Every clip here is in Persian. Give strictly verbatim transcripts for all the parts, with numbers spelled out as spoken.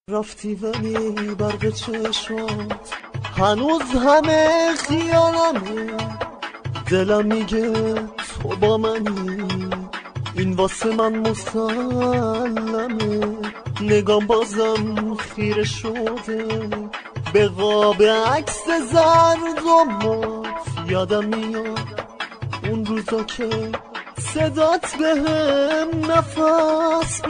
رفتی ولی برق چشمات هنوز همه خیالمه، دلم میگه تو با منی، این واسه من مسلمه. نگام بازم خیره شده به قاب عکس زرد و مات، یادم میاد اون روزا که صدات به هم نفس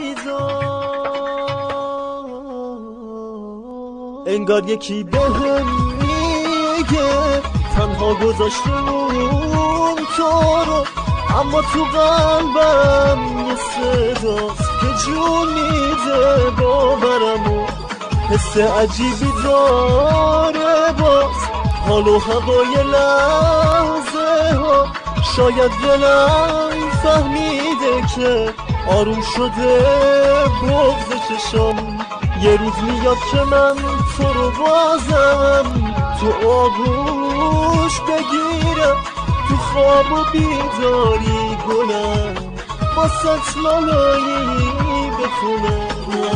میداد، انگار یکی به هم میگه تنها گذاشتم تو رو، اما تو قلبم یه صداست که جون میده باورمو، حس عجیبی داره باز حال و هوای لحظه ها. شاید دلم فهمیده که آروم شده بغض چشم، یه روز میاد که من تو رو بازم تو آغوش بگیرم، تو خواب و بیداری گلم با ست لالایی بخونم.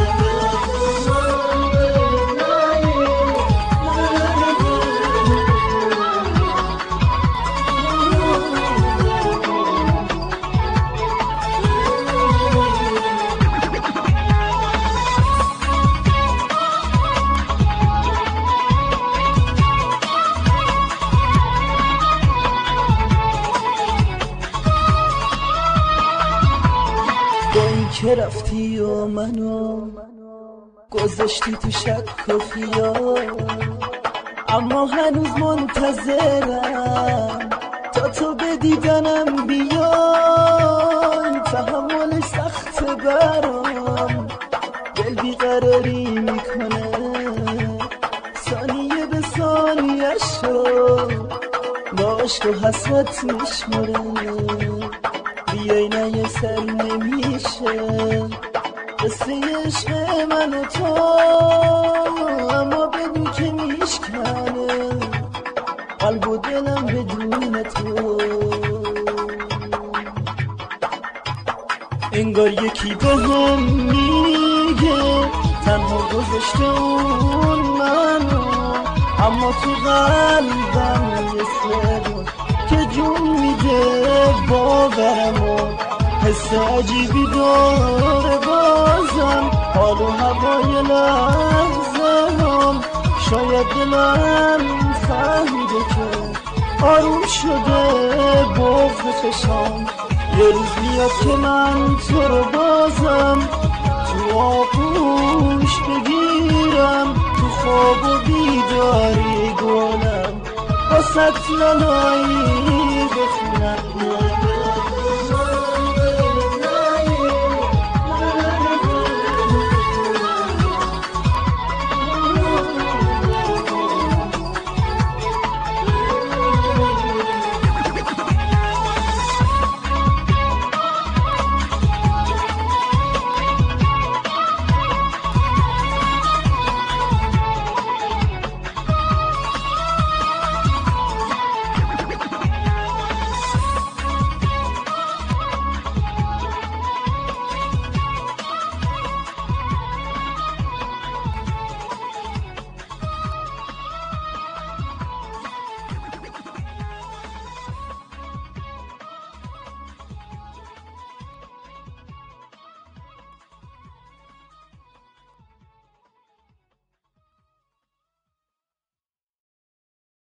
که رفتی و منو گذاشتی تو شک و خیال، اما هنوز منتظرم تا تو به دیدنم بیای. تحمل سخت برام دل بیقراری میکنه، ثانیه به ثانیه‌شو با عشق و حسرت میشمره. بیای نه یه سر نمیشه قصه عشق من و تو، اما بدون که میشکنه قلب و دلم بدون تو. انگار یکی به هم میگه تنها گذاشته اون منو، اما تو قلبم یه صدا که جون میده باورمو، حس عجیبی داره بازم حال و هوای لحظه هم. شاید دلم فهمیده که آروم شده بغض چشام، یه روز میاد که من تو رو بازم تو آغوش بگیرم، تو خواب و بیداری گلم با ست لالایی